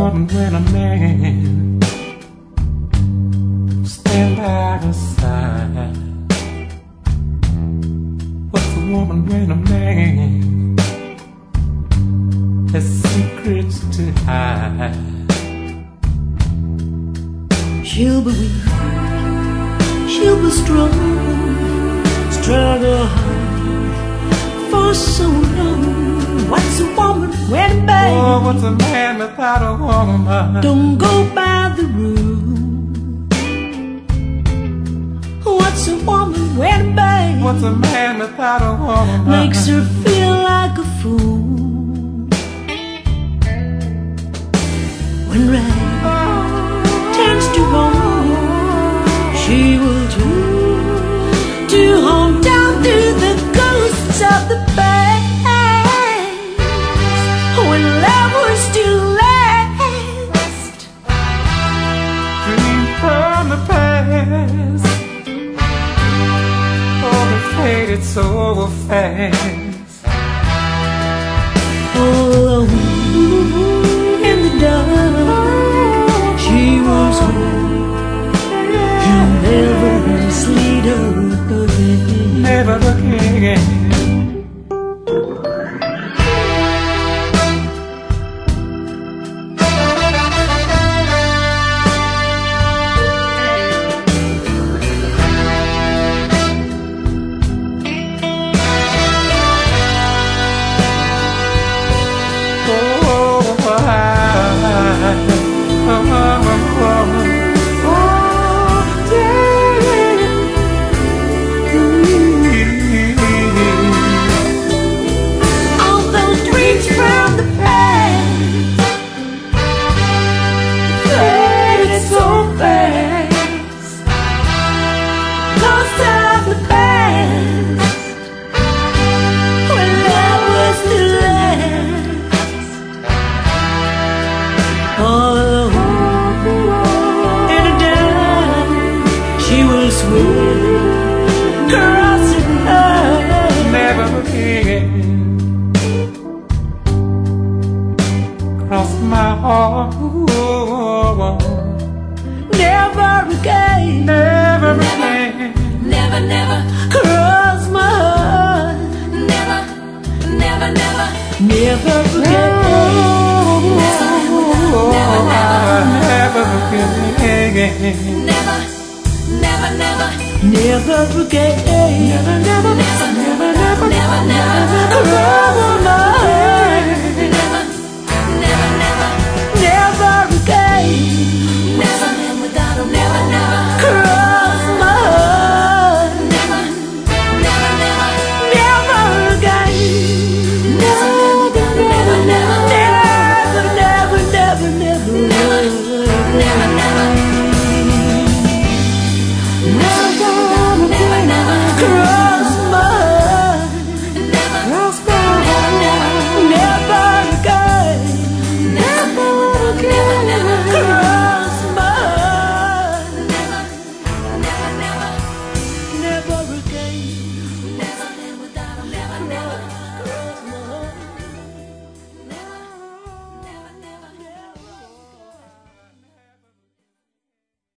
woman when a man stand by her side? What's a woman when a man has secrets to hide? She'll be weak, she'll be strong, struggle hard for so long. What's a woman when a man? Oh, what's a man without a woman? Don't go by the rule. What's a woman when a man? What's a man without a woman? Makes her feel like a fool. When right turns to wrong, she will do hold down to the ghosts of the past. When love was still last, dream from the past. Oh, it faded so fast. All alone in the dark, she was home. He'll never see her again. Never again. Crossing her, never again. Cross my heart, never again, never again. Never, never cross my heart, never, never, never, never again. Never again. Never, never, never, never again. Never, never, never, never, never, never, never.